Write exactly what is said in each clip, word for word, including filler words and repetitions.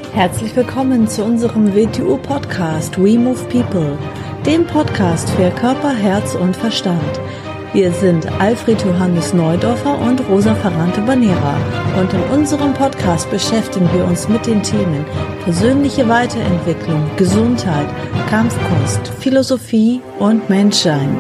Herzlich willkommen zu unserem W T U-Podcast We Move People, dem Podcast für Körper, Herz und Verstand. Wir sind Alfred Johannes Neudorfer und Rosa Ferrante-Banera und in unserem Podcast beschäftigen wir uns mit den Themen persönliche Weiterentwicklung, Gesundheit, Kampfkunst, Philosophie und Menschsein.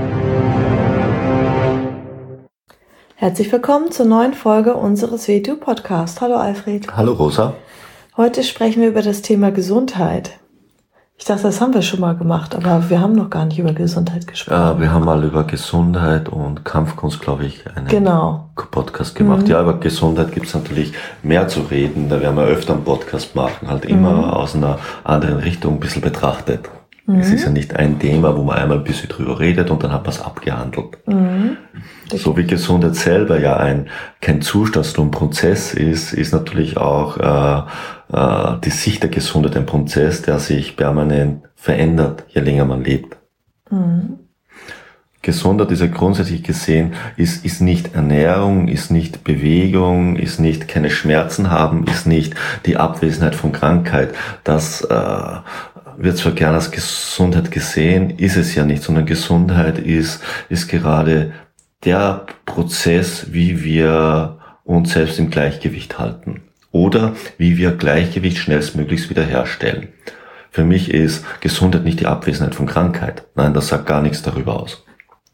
Herzlich willkommen zur neuen Folge unseres W T U-Podcasts. Hallo Alfred. Hallo Rosa. Heute sprechen wir über das Thema Gesundheit. Ich dachte, das haben wir schon mal gemacht, aber wir haben noch gar nicht über Gesundheit gesprochen. Ja, wir haben mal über Gesundheit und Kampfkunst, glaube ich, einen genau. Podcast gemacht. Mhm. Ja, über Gesundheit gibt es natürlich mehr zu reden. Da werden wir öfter einen Podcast machen, halt immer mhm. aus einer anderen Richtung ein bisschen betrachtet. Mhm. Es ist ja nicht ein Thema, wo man einmal ein bisschen drüber redet und dann hat man es abgehandelt. Mhm. So wie Gesundheit selber ja ein kein Zustand, sondern ein Prozess ist, ist natürlich auch äh, äh, die Sicht der Gesundheit ein Prozess, der sich permanent verändert, je länger man lebt. Mhm. Gesundheit ist ja grundsätzlich gesehen, ist, ist nicht Ernährung, ist nicht Bewegung, ist nicht keine Schmerzen haben, ist nicht die Abwesenheit von Krankheit. Das äh, wird zwar gerne als Gesundheit gesehen, ist es ja nicht, sondern Gesundheit ist, ist gerade der Prozess, wie wir uns selbst im Gleichgewicht halten oder wie wir Gleichgewicht schnellstmöglichst wiederherstellen. Für mich ist Gesundheit nicht die Abwesenheit von Krankheit. Nein, das sagt gar nichts darüber aus.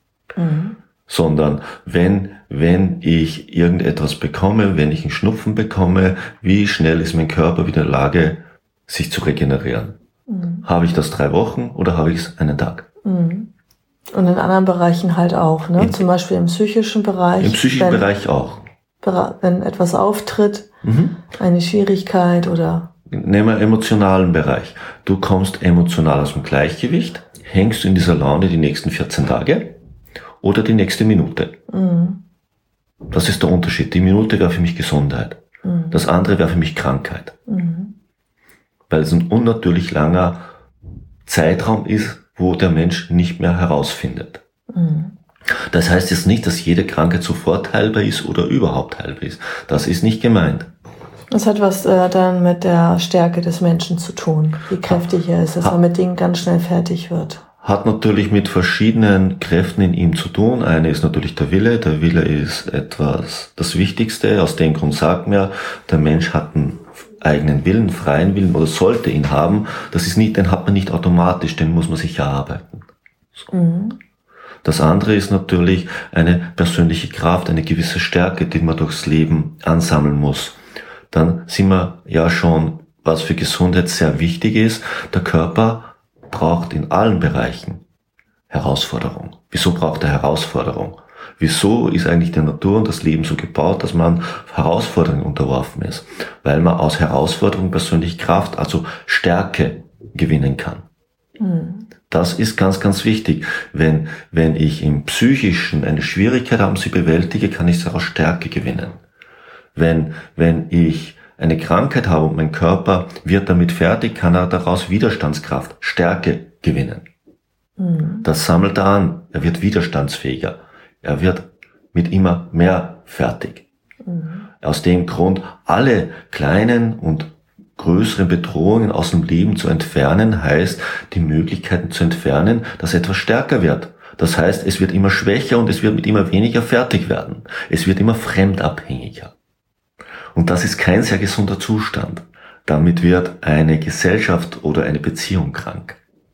Mhm. Sondern wenn, wenn ich irgendetwas bekomme, wenn ich einen Schnupfen bekomme, wie schnell ist mein Körper wieder in der Lage, sich zu regenerieren? Mhm. Habe ich das drei Wochen oder habe ich es einen Tag? Mhm. Und in anderen Bereichen halt auch, ne? In, Zum Beispiel im psychischen Bereich. Im psychischen wenn, Bereich auch. Wenn etwas auftritt, mhm. eine Schwierigkeit oder... Nehmen wir emotionalen Bereich. Du kommst emotional aus dem Gleichgewicht, hängst du in dieser Laune die nächsten vierzehn Tage oder die nächste Minute. Mhm. Das ist der Unterschied. Die Minute wäre für mich Gesundheit. Mhm. Das andere wäre für mich Krankheit. Mhm. Weil es ein unnatürlich langer Zeitraum ist, wo der Mensch nicht mehr herausfindet. Mhm. Das heißt jetzt nicht, dass jede Krankheit sofort heilbar ist oder überhaupt heilbar ist. Das ist nicht gemeint. Das hat was äh, dann mit der Stärke des Menschen zu tun, wie kräftig er ist, dass ha- er mit Dingen ganz schnell fertig wird. Hat natürlich mit verschiedenen Kräften in ihm zu tun. Eine ist natürlich der Wille. Der Wille ist etwas, das Wichtigste. Aus dem Grund sagt man, der Mensch hat einen eigenen Willen, freien Willen oder sollte ihn haben. Das ist nicht, den hat man nicht automatisch, den muss man sich erarbeiten. So. Mhm. Das andere ist natürlich eine persönliche Kraft, eine gewisse Stärke, die man durchs Leben ansammeln muss. Dann sind wir ja schon, was für Gesundheit sehr wichtig ist, der Körper braucht in allen Bereichen Herausforderung. Wieso braucht er Herausforderung? Wieso ist eigentlich die Natur und das Leben so gebaut, dass man Herausforderungen unterworfen ist? Weil man aus Herausforderungen persönlich Kraft, also Stärke gewinnen kann. Mhm. Das ist ganz, ganz wichtig. Wenn, wenn ich im Psychischen eine Schwierigkeit habe, sie bewältige, kann ich daraus Stärke gewinnen. Wenn, wenn ich eine Krankheit habe und mein Körper wird damit fertig, kann er daraus Widerstandskraft, Stärke gewinnen. Mhm. Das sammelt er an. Er wird widerstandsfähiger. Er wird mit immer mehr fertig. Mhm. Aus dem Grund, alle kleinen und größeren Bedrohungen aus dem Leben zu entfernen, heißt, die Möglichkeiten zu entfernen, dass etwas stärker wird. Das heißt, es wird immer schwächer und es wird mit immer weniger fertig werden. Es wird immer fremdabhängiger. Und das ist kein sehr gesunder Zustand. Damit wird eine Gesellschaft oder eine Beziehung krank.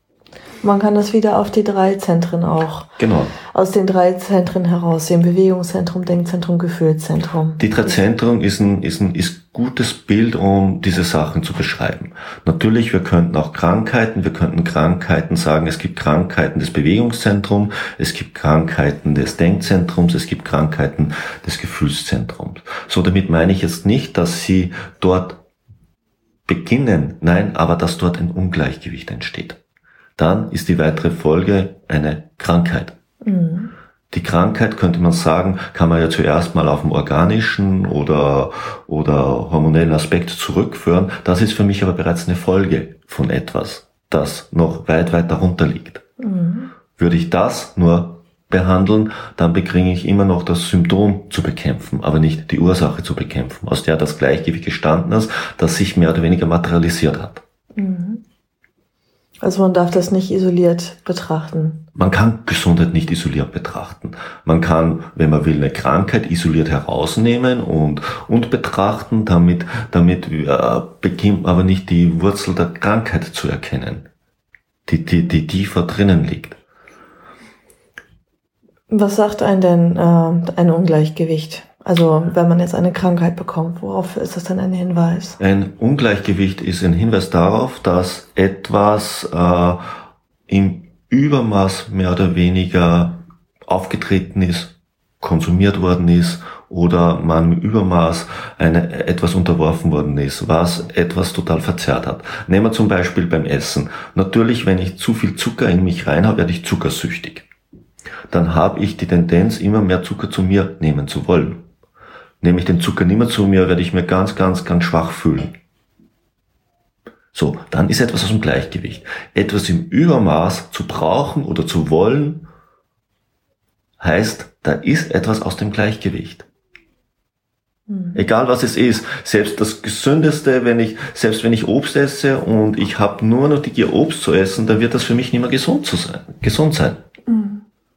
Man kann das wieder auf die drei Zentren auch. Genau. Aus den drei Zentren heraussehen. Bewegungszentrum, Denkzentrum, Gefühlszentrum. Die drei Zentren ist ein, ist ein, ist gutes Bild, um diese Sachen zu beschreiben. Natürlich, wir könnten auch Krankheiten, wir könnten Krankheiten sagen, es gibt Krankheiten des Bewegungszentrums, es gibt Krankheiten des Denkzentrums, es gibt Krankheiten des Gefühlszentrums. So, damit meine ich jetzt nicht, dass sie dort beginnen, nein, aber dass dort ein Ungleichgewicht entsteht. Dann ist die weitere Folge eine Krankheit. Mhm. Die Krankheit, könnte man sagen, kann man ja zuerst mal auf den organischen oder, oder hormonellen Aspekt zurückführen. Das ist für mich aber bereits eine Folge von etwas, das noch weit, weit darunter liegt. Mhm. Würde ich das nur behandeln, dann bekriege ich immer noch das Symptom zu bekämpfen, aber nicht die Ursache zu bekämpfen, aus der das Gleichgewicht gestanden ist, das sich mehr oder weniger materialisiert hat. Also man darf das nicht isoliert betrachten. Man kann Gesundheit nicht isoliert betrachten. Man kann, wenn man will, eine Krankheit isoliert herausnehmen und, und betrachten, damit, damit äh, beginnt man aber nicht die Wurzel der Krankheit zu erkennen, die, die, die tiefer drinnen liegt. Was sagt einem denn äh, ein Ungleichgewicht? Also wenn man jetzt eine Krankheit bekommt, worauf ist das denn ein Hinweis? Ein Ungleichgewicht ist ein Hinweis darauf, dass etwas äh, im Übermaß mehr oder weniger aufgetreten ist, konsumiert worden ist oder man im Übermaß eine, etwas unterworfen worden ist, was etwas total verzerrt hat. Nehmen wir zum Beispiel beim Essen. Natürlich, wenn ich zu viel Zucker in mich rein habe, werde ich zuckersüchtig. Dann habe ich die Tendenz, immer mehr Zucker zu mir nehmen zu wollen. Nehme ich den Zucker nicht mehr zu mir, werde ich mir ganz, ganz, ganz schwach fühlen. So, dann ist etwas aus dem Gleichgewicht. Etwas im Übermaß zu brauchen oder zu wollen, heißt, da ist etwas aus dem Gleichgewicht. Mhm. Egal was es ist, selbst das Gesündeste, wenn ich, selbst wenn ich Obst esse und ich habe nur noch die Gier Obst zu essen, dann wird das für mich nicht mehr gesund zu sein, gesund sein. Mhm.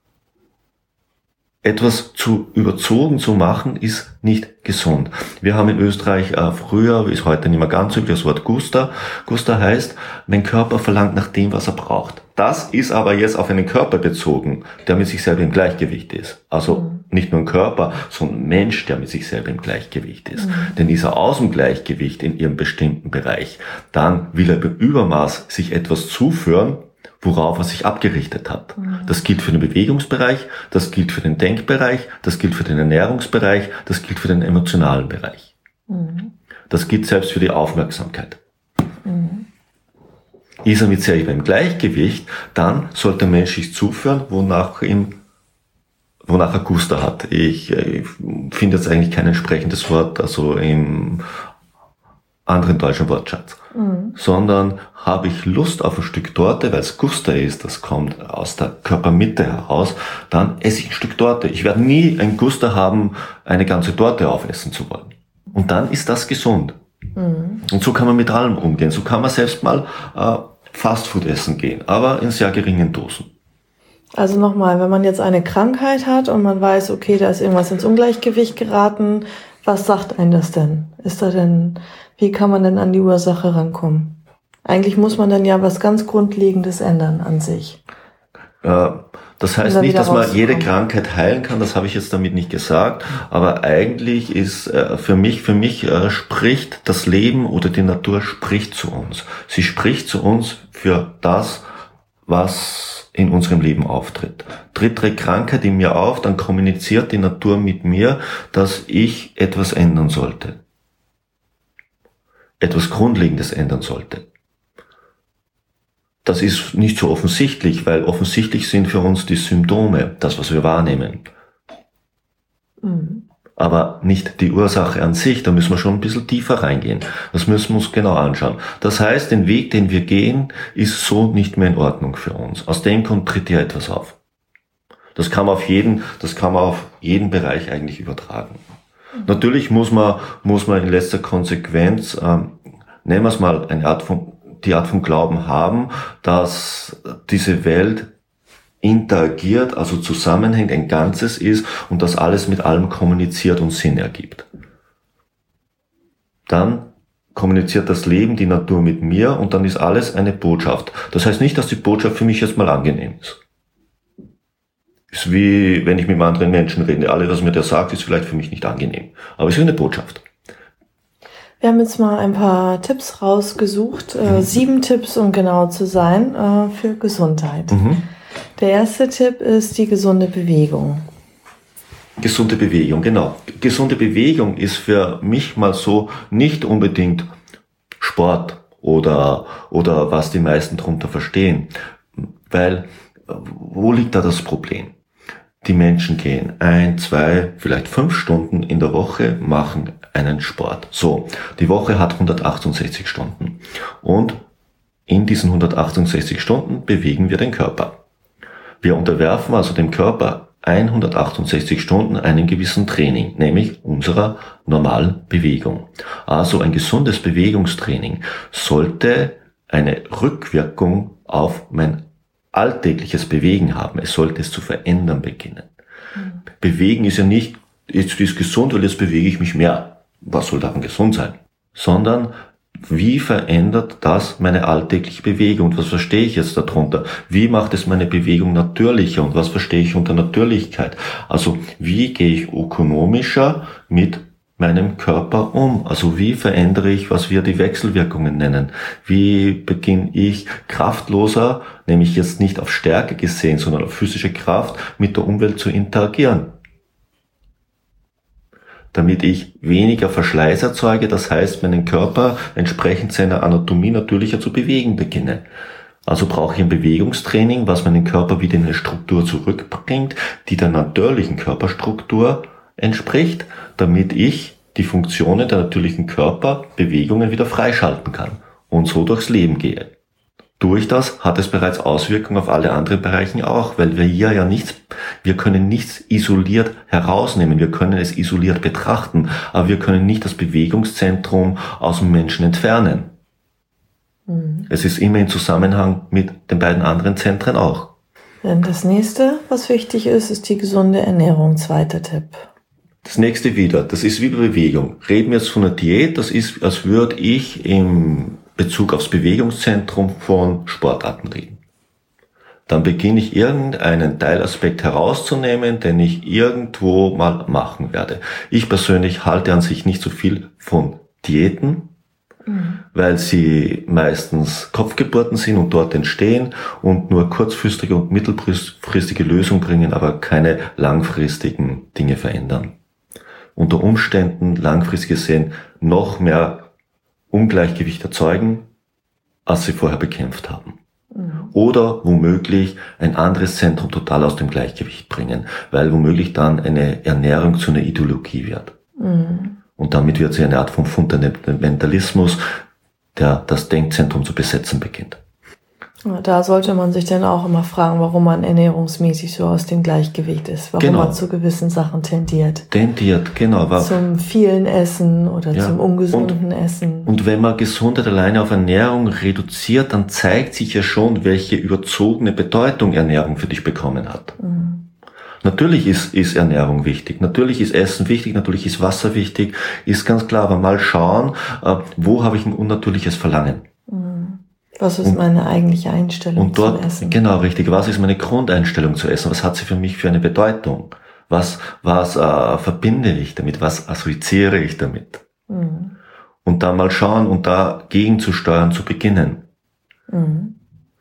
Etwas zu überzogen zu machen, ist nicht gesund. Wir haben in Österreich äh, früher, ist heute nicht mehr ganz üblich, das Wort Guster. Guster heißt, mein Körper verlangt nach dem, was er braucht. Das ist aber jetzt auf einen Körper bezogen, der mit sich selber im Gleichgewicht ist. Also mhm. nicht nur ein Körper, sondern ein Mensch, der mit sich selber im Gleichgewicht ist. Mhm. Denn ist er aus dem Gleichgewicht in ihrem bestimmten Bereich, dann will er im Übermaß sich etwas zuführen, worauf er sich abgerichtet hat. Mhm. Das gilt für den Bewegungsbereich, das gilt für den Denkbereich, das gilt für den Ernährungsbereich, das gilt für den emotionalen Bereich. Mhm. Das gilt selbst für die Aufmerksamkeit. Mhm. Ist er mit selber im Gleichgewicht, dann sollte der Mensch sich zuführen, wonach ihm, wonach er Guster hat. Ich, ich finde jetzt eigentlich kein entsprechendes Wort, also im anderen deutschen Wortschatz. Mhm. Sondern habe ich Lust auf ein Stück Torte, weil es Guster ist, das kommt aus der Körpermitte heraus, dann esse ich ein Stück Torte. Ich werde nie ein Guster haben, eine ganze Torte aufessen zu wollen. Und dann ist das gesund. Mhm. Und so kann man mit allem umgehen. So kann man selbst mal äh, Fastfood essen gehen, aber in sehr geringen Dosen. Also nochmal, wenn man jetzt eine Krankheit hat und man weiß, okay, da ist irgendwas ins Ungleichgewicht geraten, was sagt einem das denn? Ist da denn, wie kann man denn an die Ursache rankommen? Eigentlich muss man dann ja was ganz Grundlegendes ändern an sich. Äh, das heißt nicht, dass man jede Krankheit heilen kann, das habe ich jetzt damit nicht gesagt, aber eigentlich ist äh, für mich, für mich äh, spricht das Leben oder die Natur spricht zu uns. Sie spricht zu uns für das, was in unserem Leben auftritt. Tritt eine Krankheit in mir auf, dann kommuniziert die Natur mit mir, dass ich etwas ändern sollte. Etwas Grundlegendes ändern sollte. Das ist nicht so offensichtlich, weil offensichtlich sind für uns die Symptome, das, was wir wahrnehmen. Mhm. Aber nicht die Ursache an sich, da müssen wir schon ein bisschen tiefer reingehen. Das müssen wir uns genau anschauen. Das heißt, den Weg, den wir gehen, ist so nicht mehr in Ordnung für uns. Aus dem Grund tritt hier etwas auf. Das kann man auf jeden, das kann man auf jeden Bereich eigentlich übertragen. Mhm. Natürlich muss man, muss man in letzter Konsequenz, ähm, nehmen wir es mal, eine Art von, die Art von Glauben haben, dass diese Welt interagiert, also zusammenhängt, ein Ganzes ist und dass alles mit allem kommuniziert und Sinn ergibt. Dann kommuniziert das Leben, die Natur mit mir und dann ist alles eine Botschaft. Das heißt nicht, dass die Botschaft für mich jetzt mal angenehm ist. Ist wie, wenn ich mit einem anderen Menschen rede. Alles, was mir der sagt, ist vielleicht für mich nicht angenehm. Aber es ist eine Botschaft. Wir haben jetzt mal ein paar Tipps rausgesucht. Äh, sieben Tipps, um genau zu sein, äh, für Gesundheit. Mhm. Der erste Tipp ist die gesunde Bewegung. Gesunde Bewegung, genau. Gesunde Bewegung ist für mich mal so nicht unbedingt Sport oder, oder was die meisten darunter verstehen. Weil, wo liegt da das Problem? Die Menschen gehen ein, zwei, vielleicht fünf Stunden in der Woche, machen einen Sport. So, die Woche hat hundertachtundsechzig Stunden. Und in diesen hundertachtundsechzig Stunden bewegen wir den Körper. Wir unterwerfen also dem Körper hundertachtundsechzig Stunden einem gewissen Training, nämlich unserer normalen Bewegung. Also ein gesundes Bewegungstraining sollte eine Rückwirkung auf mein alltägliches Bewegen haben. Es sollte es zu verändern beginnen. Mhm. Bewegen ist ja nicht, jetzt ist gesund, weil jetzt bewege ich mich mehr. Was soll daran gesund sein? Sondern wie verändert das meine alltägliche Bewegung? Und was verstehe ich jetzt darunter? Wie macht es meine Bewegung natürlicher? Und was verstehe ich unter Natürlichkeit? Also wie gehe ich ökonomischer mit meinem Körper um? Also wie verändere ich, was wir die Wechselwirkungen nennen? Wie beginne ich kraftloser, nämlich jetzt nicht auf Stärke gesehen, sondern auf physische Kraft, mit der Umwelt zu interagieren? Damit ich weniger Verschleiß erzeuge, das heißt, meinen Körper entsprechend seiner Anatomie natürlicher zu bewegen beginne. Also brauche ich ein Bewegungstraining, was meinen Körper wieder in eine Struktur zurückbringt, die der natürlichen Körperstruktur entspricht, damit ich die Funktionen der natürlichen Körperbewegungen wieder freischalten kann und so durchs Leben gehe. Durch das hat es bereits Auswirkungen auf alle anderen Bereiche auch, weil wir hier ja nichts, wir können nichts isoliert herausnehmen, wir können es isoliert betrachten, aber wir können nicht das Bewegungszentrum aus dem Menschen entfernen. Mhm. Es ist immer in Zusammenhang mit den beiden anderen Zentren auch. Das nächste, was wichtig ist, ist die gesunde Ernährung, zweiter Tipp. Das nächste wieder, das ist wie Bewegung. Reden wir jetzt von einer Diät, das ist, als würde ich im Bezug aufs Bewegungszentrum von Sportarten reden. Dann beginne ich irgendeinen Teilaspekt herauszunehmen, den ich irgendwo mal machen werde. Ich persönlich halte an sich nicht so viel von Diäten, mhm. weil sie meistens Kopfgeburten sind und dort entstehen und nur kurzfristige und mittelfristige Lösungen bringen, aber keine langfristigen Dinge verändern. Unter Umständen langfristig gesehen noch mehr Ungleichgewicht erzeugen, als sie vorher bekämpft haben. Mhm. Oder womöglich ein anderes Zentrum total aus dem Gleichgewicht bringen, weil womöglich dann eine Ernährung zu einer Ideologie wird. Mhm. Und damit wird sie eine Art von Fundamentalismus, der das Denkzentrum zu besetzen beginnt. Da sollte man sich dann auch immer fragen, warum man ernährungsmäßig so aus dem Gleichgewicht ist, warum genau. man zu gewissen Sachen tendiert. Tendiert, genau. War zum vielen Essen oder ja. zum ungesunden und, Essen. Und wenn man Gesundheit alleine auf Ernährung reduziert, dann zeigt sich ja schon, welche überzogene Bedeutung Ernährung für dich bekommen hat. Mhm. Natürlich ist, ist Ernährung wichtig, natürlich ist Essen wichtig, natürlich ist Wasser wichtig, ist ganz klar, aber mal schauen, wo habe ich ein unnatürliches Verlangen. Mhm. Was ist und, meine eigentliche Einstellung und dort, zum Essen? Genau, richtig. Was ist meine Grundeinstellung zu Essen? Was hat sie für mich für eine Bedeutung? Was, was äh, verbinde ich damit? Was assoziiere ich damit? Mhm. Und dann mal schauen und dagegen zu steuern, zu beginnen. Mhm.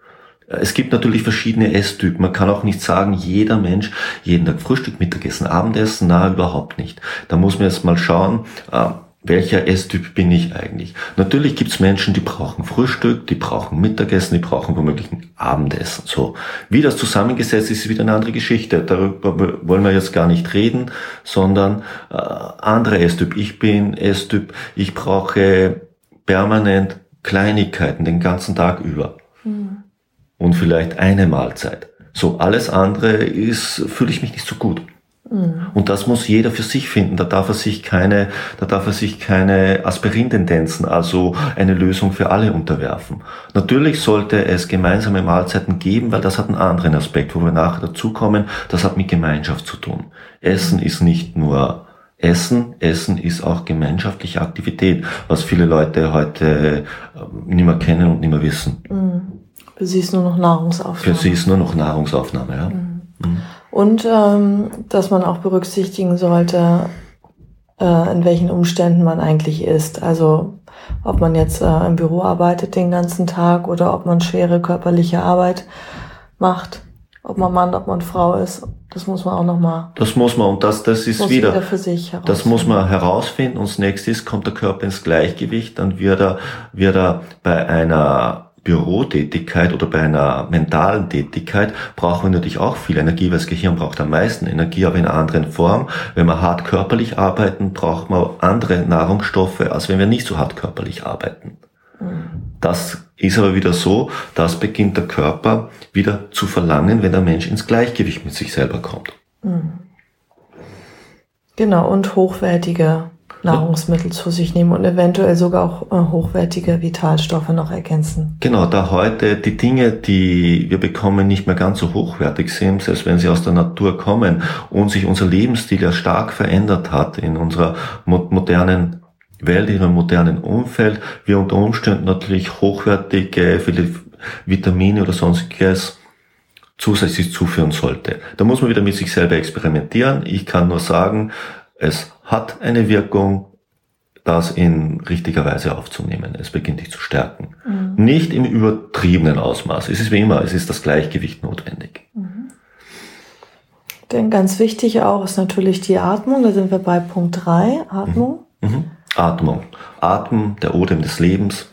Es gibt natürlich verschiedene Esstypen. Man kann auch nicht sagen, jeder Mensch jeden Tag Frühstück, Mittagessen, Abendessen. Na, überhaupt nicht. Da muss man jetzt mal schauen, äh, welcher Esstyp bin ich eigentlich? Natürlich gibt's Menschen, die brauchen Frühstück, die brauchen Mittagessen, die brauchen womöglich ein Abendessen. So, wie das zusammengesetzt ist, ist wieder eine andere Geschichte. Darüber wollen wir jetzt gar nicht reden, sondern äh, andere Esstyp. Ich bin Esstyp, ich brauche permanent Kleinigkeiten den ganzen Tag über. Mhm. Und vielleicht eine Mahlzeit. So, alles andere ist, fühle ich mich nicht so gut. Und das muss jeder für sich finden. Da darf er sich keine, da darf er sich keine Aspirin-Tendenzen, also eine Lösung für alle unterwerfen. Natürlich sollte es gemeinsame Mahlzeiten geben, weil das hat einen anderen Aspekt, wo wir nachher dazukommen. Das hat mit Gemeinschaft zu tun. Essen ist nicht nur Essen, Essen ist auch gemeinschaftliche Aktivität, was viele Leute heute nicht mehr kennen und nicht mehr wissen. Für sie ist nur noch Nahrungsaufnahme. Für sie ist nur noch Nahrungsaufnahme, ja. Mhm. Mhm. Und ähm, dass man auch berücksichtigen sollte, äh, in welchen Umständen man eigentlich ist. Also ob man jetzt äh, im Büro arbeitet den ganzen Tag oder ob man schwere körperliche Arbeit macht, ob man Mann, ob man Frau ist. Das muss man auch nochmal. Das muss man und das, das ist wieder, wieder für sich das muss man herausfinden. Und das nächste ist, kommt der Körper ins Gleichgewicht, dann wird er, wird er bei einer Bürotätigkeit oder bei einer mentalen Tätigkeit brauchen wir natürlich auch viel Energie, weil das Gehirn braucht am meisten Energie, aber in einer anderen Form. Wenn wir hart körperlich arbeiten, braucht man andere Nahrungsstoffe, als wenn wir nicht so hart körperlich arbeiten. Mhm. Das ist aber wieder so, das beginnt der Körper wieder zu verlangen, wenn der Mensch ins Gleichgewicht mit sich selber kommt. Genau, und hochwertige Nahrungsmittel zu sich nehmen und eventuell sogar auch äh, hochwertige Vitalstoffe noch ergänzen. Genau, da heute die Dinge, die wir bekommen, nicht mehr ganz so hochwertig sind, selbst wenn sie aus der Natur kommen und sich unser Lebensstil ja stark verändert hat in unserer mo- modernen Welt, in einem modernen Umfeld, wir unter Umständen natürlich hochwertige viele Vitamine oder sonstiges zusätzlich zuführen sollte. Da muss man wieder mit sich selber experimentieren. Ich kann nur sagen, es hat eine Wirkung, das in richtiger Weise aufzunehmen. Es beginnt dich zu stärken. Mhm. Nicht im übertriebenen Ausmaß. Es ist wie immer, es ist das Gleichgewicht notwendig. Mhm. Denn ganz wichtig auch ist natürlich die Atmung. Da sind wir bei Punkt drei, Atmung. Mhm. Mhm. Atmung. Atmen, der Odem des Lebens.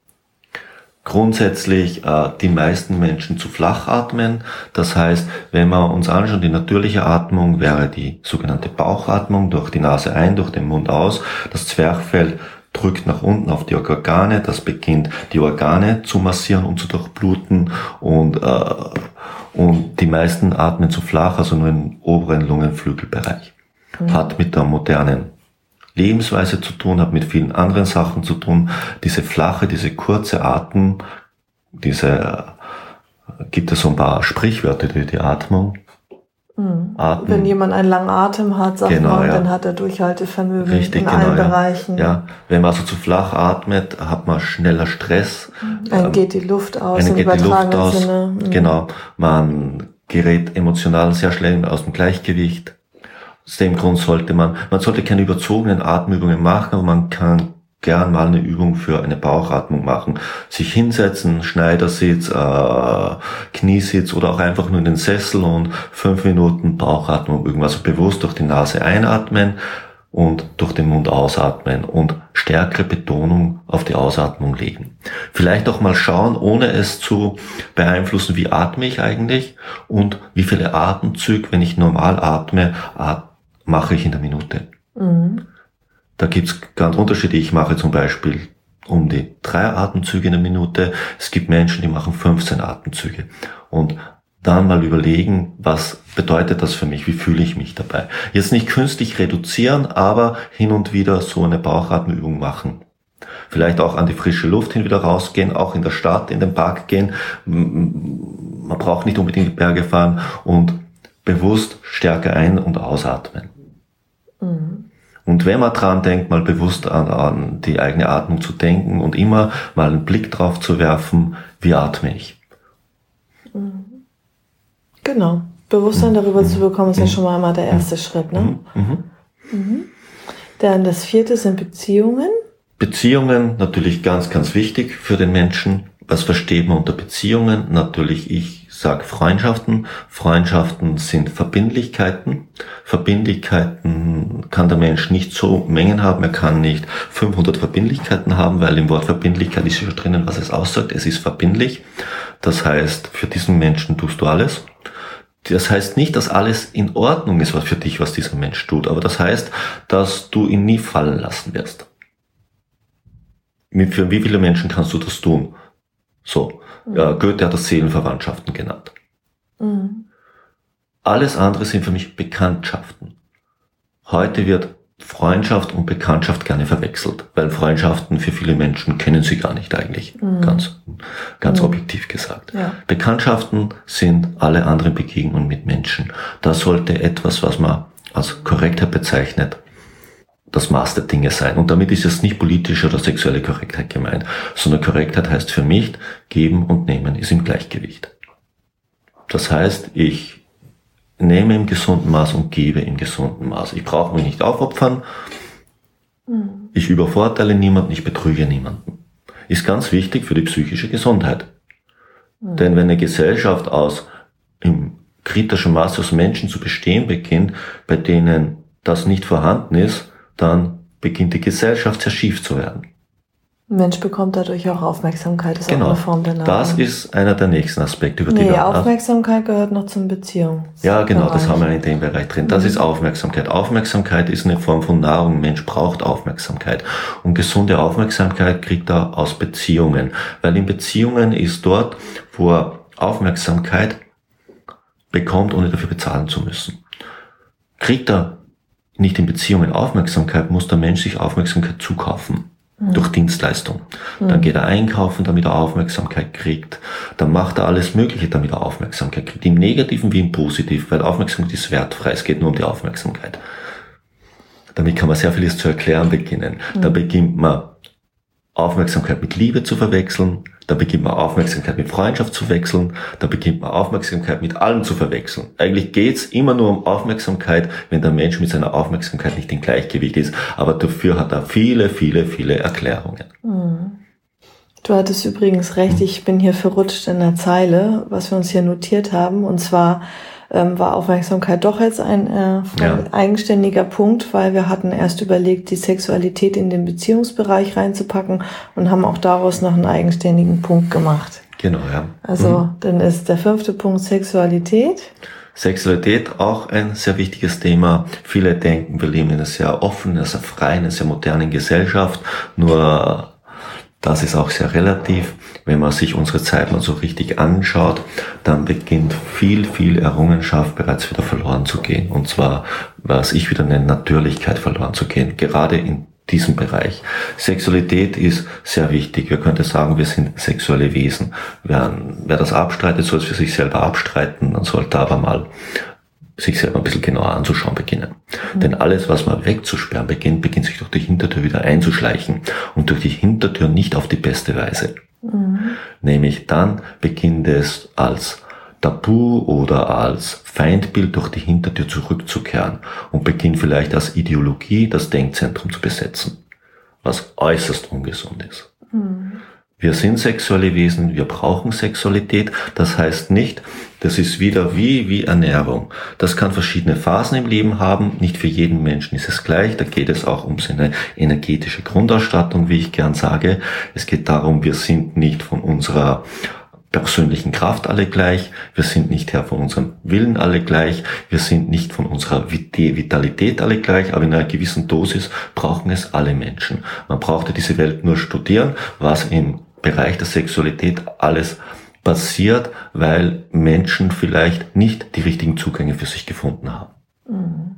Grundsätzlich äh, die meisten Menschen zu flach atmen. Das heißt, wenn wir uns anschauen, die natürliche Atmung wäre die sogenannte Bauchatmung, durch die Nase ein, durch den Mund aus. Das Zwerchfell drückt nach unten auf die Organe. Das beginnt, die Organe zu massieren und zu durchbluten. Und, äh, und die meisten atmen zu flach, also nur im oberen Lungenflügelbereich. Mhm. Hat mit der modernen Lebensweise zu tun, hat mit vielen anderen Sachen zu tun. Diese flache, diese kurze Atem, diese, gibt es so ein paar Sprichwörter, die, die Atmung. Mhm. Atmen. Wenn jemand einen langen Atem hat, sagt genau, man, ja. dann hat er Durchhaltevermögen Richtig, in genau, allen ja. Bereichen. Ja, wenn man also zu flach atmet, hat man schneller Stress. Dann ähm, geht die Luft aus, im übertragenen Sinne. Mhm. Genau, man gerät emotional sehr schnell aus dem Gleichgewicht. Aus dem Grund sollte man, man sollte keine überzogenen Atemübungen machen, aber man kann gern mal eine Übung für eine Bauchatmung machen. Sich hinsetzen, Schneidersitz, äh, Kniesitz oder auch einfach nur in den Sessel und fünf Minuten Bauchatmung üben. Also bewusst durch die Nase einatmen und durch den Mund ausatmen und stärkere Betonung auf die Ausatmung legen. Vielleicht auch mal schauen, ohne es zu beeinflussen, wie atme ich eigentlich und wie viele Atemzüge, wenn ich normal atme, atme mache ich in der Minute. Mhm. Da gibt's ganz Unterschiede. Ich mache zum Beispiel um die drei Atemzüge in der Minute. Es gibt Menschen, die machen fünfzehn Atemzüge. Und dann mal überlegen, was bedeutet das für mich? Wie fühle ich mich dabei? Jetzt nicht künstlich reduzieren, aber hin und wieder so eine Bauchatmübung machen. Vielleicht auch an die frische Luft hin wieder rausgehen, auch in der Stadt, in den Park gehen. Man braucht nicht unbedingt die Berge fahren und bewusst stärker ein- und ausatmen. Mhm. Und wenn man dran denkt, mal bewusst an, an die eigene Atmung zu denken und immer mal einen Blick drauf zu werfen, wie atme ich. Genau. Bewusstsein darüber mhm. zu bekommen, ist mhm. ja schon mal einmal der erste mhm. Schritt. Ne? Mhm. Mhm. Dann das vierte sind Beziehungen. Beziehungen, natürlich ganz, ganz wichtig für den Menschen. Was versteht man unter Beziehungen? Natürlich, ich sage Freundschaften. Freundschaften sind Verbindlichkeiten. Verbindlichkeiten kann der Mensch nicht so Mengen haben. Er kann nicht fünfhundert Verbindlichkeiten haben, weil im Wort Verbindlichkeit ist ja drinnen, was es aussagt. Es ist verbindlich. Das heißt, für diesen Menschen tust du alles. Das heißt nicht, dass alles in Ordnung ist, was für dich, was dieser Mensch tut. Aber das heißt, dass du ihn nie fallen lassen wirst. Für wie viele Menschen kannst du das tun? So, mhm. ja, Goethe hat das Seelenverwandtschaften genannt. Mhm. Alles andere sind für mich Bekanntschaften. Heute wird Freundschaft und Bekanntschaft gerne verwechselt, weil Freundschaften für viele Menschen kennen sie gar nicht eigentlich, mhm. ganz, ganz mhm. objektiv gesagt. Ja. Bekanntschaften sind alle anderen Begegnungen mit Menschen. Das sollte etwas, was man als Korrektheit bezeichnet, das Maß der Dinge sein. Und damit ist es nicht politische oder sexuelle Korrektheit gemeint, sondern Korrektheit heißt für mich, geben und nehmen ist im Gleichgewicht. Das heißt, ich nehme im gesunden Maß und gebe im gesunden Maß. Ich brauche mich nicht aufopfern, mhm. ich übervorteile niemanden, ich betrüge niemanden. Ist ganz wichtig für die psychische Gesundheit. Mhm. Denn wenn eine Gesellschaft aus im kritischen Maß aus Menschen zu bestehen beginnt, bei denen das nicht vorhanden ist, dann beginnt die Gesellschaft sehr schief zu werden. Ein Mensch bekommt dadurch auch Aufmerksamkeit, ist genau. auch eine Form der Nahrung. Das ist einer der nächsten Aspekte, über die nee, wir Aufmerksamkeit gehört noch zum Beziehung. Ja, genau, das haben wir in dem Bereich drin. Das mhm. ist Aufmerksamkeit. Aufmerksamkeit ist eine Form von Nahrung. Ein Mensch braucht Aufmerksamkeit. Und gesunde Aufmerksamkeit kriegt er aus Beziehungen. Weil in Beziehungen ist dort, wo er Aufmerksamkeit bekommt, ohne dafür bezahlen zu müssen. Kriegt er nicht in Beziehungen Aufmerksamkeit, muss der Mensch sich Aufmerksamkeit zukaufen. Durch Dienstleistung. Dann geht er einkaufen, damit er Aufmerksamkeit kriegt. Dann macht er alles Mögliche, damit er Aufmerksamkeit kriegt. Im Negativen wie im Positiven, weil Aufmerksamkeit ist wertfrei. Es geht nur um die Aufmerksamkeit. Damit kann man sehr vieles zu erklären beginnen. Da beginnt man Aufmerksamkeit mit Liebe zu verwechseln. Da beginnt man Aufmerksamkeit mit Freundschaft zu wechseln. Da beginnt man Aufmerksamkeit mit allem zu verwechseln. Eigentlich geht's immer nur um Aufmerksamkeit, wenn der Mensch mit seiner Aufmerksamkeit nicht im Gleichgewicht ist. Aber dafür hat er viele, viele, viele Erklärungen. Mhm. Du hattest übrigens recht, ich bin hier verrutscht in der Zeile, was wir uns hier notiert haben. Und zwar ähm, war Aufmerksamkeit doch jetzt ein, äh, ein ja. eigenständiger Punkt, weil wir hatten erst überlegt, die Sexualität in den Beziehungsbereich reinzupacken und haben auch daraus noch einen eigenständigen Punkt gemacht. Genau, ja. Also mhm. dann ist der fünfte Punkt Sexualität. Sexualität auch ein sehr wichtiges Thema. Viele denken, wir leben in einer sehr offenen, sehr freien, einer sehr modernen Gesellschaft. Nur das ist auch sehr relativ. Wenn man sich unsere Zeit mal so richtig anschaut, dann beginnt viel, viel Errungenschaft bereits wieder verloren zu gehen. Und zwar, was ich wieder nenne, Natürlichkeit verloren zu gehen. Gerade in diesem Bereich. Sexualität ist sehr wichtig. Wir könnten sagen, wir sind sexuelle Wesen. Wer, wer das abstreitet, soll es für sich selber abstreiten. Dann sollte aber mal sich selber ein bisschen genauer anzuschauen beginnen. Mhm. Denn alles, was man wegzusperren beginnt, beginnt sich durch die Hintertür wieder einzuschleichen. Und durch die Hintertür nicht auf die beste Weise. Mhm. Nämlich dann beginnt es als Tabu oder als Feindbild durch die Hintertür zurückzukehren und beginnt vielleicht als Ideologie das Denkzentrum zu besetzen, was äußerst ungesund ist. Mhm. Wir sind sexuelle Wesen, wir brauchen Sexualität. Das heißt nicht, das ist wieder wie, wie Ernährung. Das kann verschiedene Phasen im Leben haben. Nicht für jeden Menschen ist es gleich. Da geht es auch um seine energetische Grundausstattung, wie ich gern sage. Es geht darum, wir sind nicht von unserer persönlichen Kraft alle gleich. Wir sind nicht Herr von unserem Willen alle gleich. Wir sind nicht von unserer Vitalität alle gleich. Aber in einer gewissen Dosis brauchen es alle Menschen. Man brauchte diese Welt nur studieren, was im Bereich der Sexualität alles passiert, weil Menschen vielleicht nicht die richtigen Zugänge für sich gefunden haben. Mhm.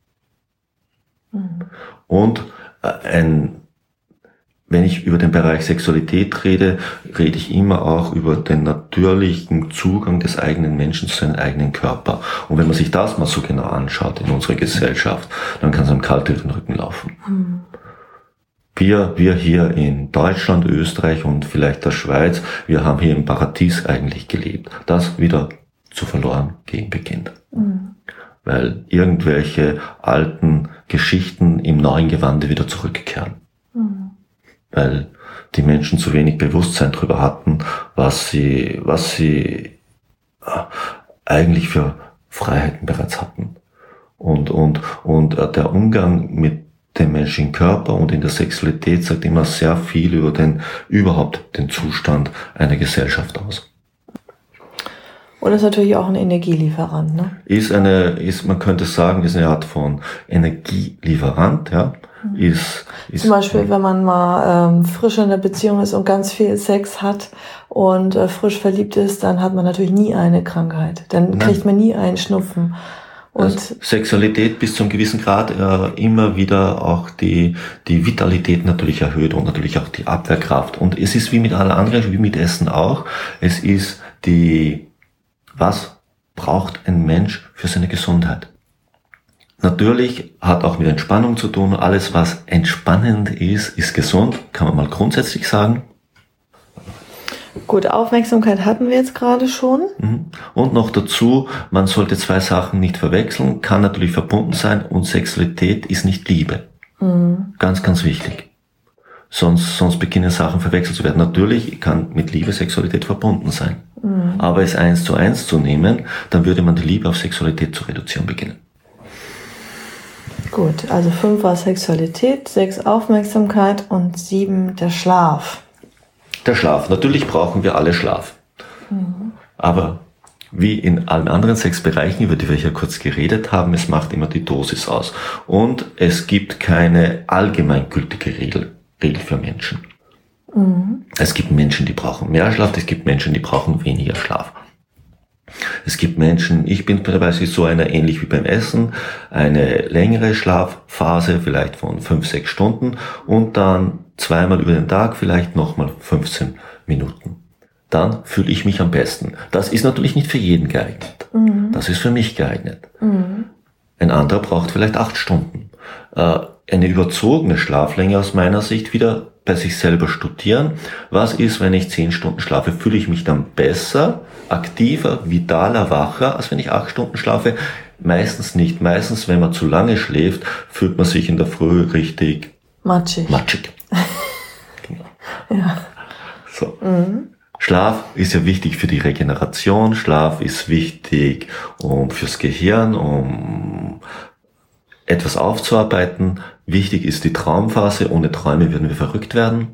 Mhm. Und ein, wenn ich über den Bereich Sexualität rede, rede ich immer auch über den natürlichen Zugang des eigenen Menschen zu seinem eigenen Körper. Und wenn man sich das mal so genau anschaut in unserer Gesellschaft, dann kann es einem kalt über den Rücken laufen. Mhm. Wir, wir hier in Deutschland, Österreich und vielleicht der Schweiz, wir haben hier im Paradies eigentlich gelebt. Das wieder zu verloren gehen beginnt. Mhm. Weil irgendwelche alten Geschichten im neuen Gewande wieder zurückkehren. Mhm. Weil die Menschen zu wenig Bewusstsein darüber hatten, was sie, was sie eigentlich für Freiheiten bereits hatten. Und, und, und der Umgang mit dem menschlichen Körper und in der Sexualität sagt immer sehr viel über den, überhaupt den Zustand einer Gesellschaft aus. Und ist natürlich auch ein Energielieferant, ne? Ist eine, ist, man könnte sagen, ist eine Art von Energielieferant, ja. Mhm. Ist, ist, Zum Beispiel, wenn man mal ähm, frisch in der Beziehung ist und ganz viel Sex hat und äh, frisch verliebt ist, dann hat man natürlich nie eine Krankheit. Dann Nein. kriegt man nie einen Schnupfen. Und also Sexualität bis zu einem gewissen Grad äh, immer wieder auch die die Vitalität natürlich erhöht und natürlich auch die Abwehrkraft. Und es ist wie mit aller anderen, wie mit Essen auch. Es ist die, was braucht ein Mensch für seine Gesundheit? Natürlich hat auch mit Entspannung zu tun. Alles, was entspannend ist, ist gesund, kann man mal grundsätzlich sagen. Gut, Aufmerksamkeit hatten wir jetzt gerade schon. Und noch dazu, man sollte zwei Sachen nicht verwechseln, kann natürlich verbunden sein und Sexualität ist nicht Liebe. Mhm. Ganz, ganz wichtig. Sonst, sonst beginnen Sachen verwechselt zu werden. Natürlich kann mit Liebe Sexualität verbunden sein. Mhm. Aber es eins zu eins zu nehmen, dann würde man die Liebe auf Sexualität zu reduzieren beginnen. Gut, also fünf war Sexualität, sechs Aufmerksamkeit und sieben der Schlaf. Der Schlaf. Natürlich brauchen wir alle Schlaf. Mhm. Aber wie in allen anderen sechs Bereichen, über die wir hier kurz geredet haben, es macht immer die Dosis aus. Und es gibt keine allgemeingültige Regel, Regel für Menschen. Mhm. Es gibt Menschen, die brauchen mehr Schlaf, es gibt Menschen, die brauchen weniger Schlaf. Es gibt Menschen, ich bin dabei so einer, ähnlich wie beim Essen, eine längere Schlafphase, vielleicht von fünf, sechs Stunden und dann zweimal über den Tag vielleicht nochmal fünfzehn Minuten. Dann fühle ich mich am besten. Das ist natürlich nicht für jeden geeignet. Mhm. Das ist für mich geeignet. Mhm. Ein anderer braucht vielleicht acht Stunden. Äh, eine überzogene Schlaflänge aus meiner Sicht wieder bei sich selber studieren. Was ist, wenn ich zehn Stunden schlafe? Fühle ich mich dann besser, aktiver, vitaler, wacher, als wenn ich acht Stunden schlafe? Meistens nicht. Meistens, wenn man zu lange schläft, fühlt man sich in der Früh richtig matschig. matschig. Genau. Ja. So. Mhm. Schlaf ist ja wichtig für die Regeneration. Schlaf ist wichtig um fürs Gehirn, um etwas aufzuarbeiten. Wichtig ist die Traumphase. Ohne Träume würden wir verrückt werden.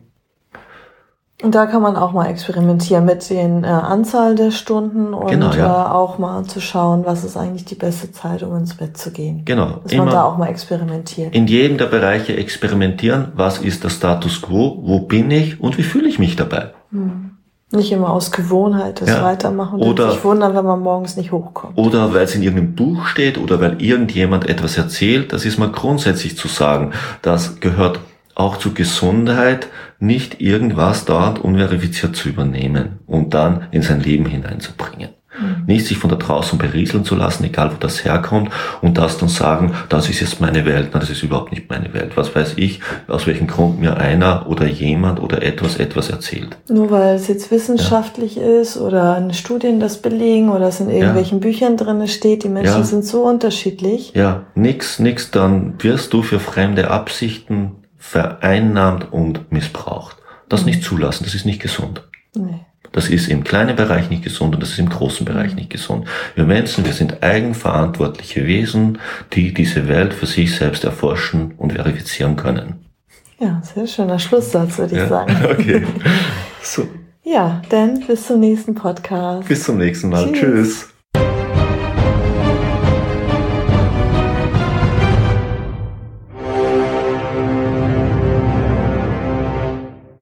Und da kann man auch mal experimentieren mit den äh, Anzahl der Stunden und genau, ja. äh, auch mal zu schauen, was ist eigentlich die beste Zeit, um ins Bett zu gehen. Genau. Dass man da auch mal experimentiert. In jedem der Bereiche experimentieren. Was ist der Status quo? Wo bin ich? Und wie fühle ich mich dabei? Hm. Nicht immer aus Gewohnheit das ja. weitermachen und oder, sich wundern, wenn man morgens nicht hochkommt. Oder weil es in irgendeinem Buch steht oder weil irgendjemand etwas erzählt. Das ist mal grundsätzlich zu sagen. Das gehört auch zur Gesundheit, nicht irgendwas dauernd unverifiziert zu übernehmen und dann in sein Leben hineinzubringen. Mhm. Nicht sich von da draußen berieseln zu lassen, egal wo das herkommt, und das dann sagen, das ist jetzt meine Welt. Nein, das ist überhaupt nicht meine Welt. Was weiß ich, aus welchem Grund mir einer oder jemand oder etwas etwas erzählt. Nur weil es jetzt wissenschaftlich ja. ist oder in Studien das belegen oder es in irgendwelchen ja. Büchern drin steht, die Menschen ja. sind so unterschiedlich. Ja, nix, nix, dann wirst du für fremde Absichten vereinnahmt und missbraucht. Das mhm. nicht zulassen, das ist nicht gesund. Nee. Das ist im kleinen Bereich nicht gesund und das ist im großen Bereich nicht gesund. Wir Menschen, wir sind eigenverantwortliche Wesen, die diese Welt für sich selbst erforschen und verifizieren können. Ja, sehr schöner Schlusssatz, würde ich ja? sagen. Okay. So. Ja, dann bis zum nächsten Podcast. Bis zum nächsten Mal. Tschüss. Tschüss.